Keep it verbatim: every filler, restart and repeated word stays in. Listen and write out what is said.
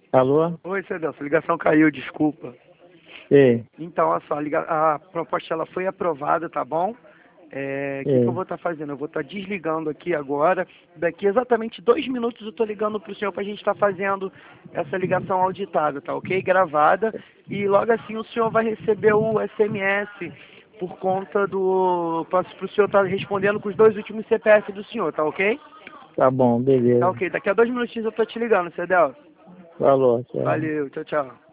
Alô? Oi, Cedelso, a ligação caiu, desculpa. Ei, Então, olha só, a, liga- a proposta ela foi aprovada, tá bom? É, O que, que eu ei. vou estar fazendo? Eu vou estar desligando aqui agora. Daqui exatamente dois minutos eu estou ligando para o senhor para a gente estar fazendo essa ligação auditada, tá ok? Gravada. E logo assim o senhor vai receber o S M S por conta do... Para o senhor estar respondendo com os dois últimos C P F do senhor, tá ok? Tá bom, Tá beleza. ok. Daqui a dois minutinhos eu estou te ligando, Cedelso. Falou, tchau. Valeu, tchau, tchau.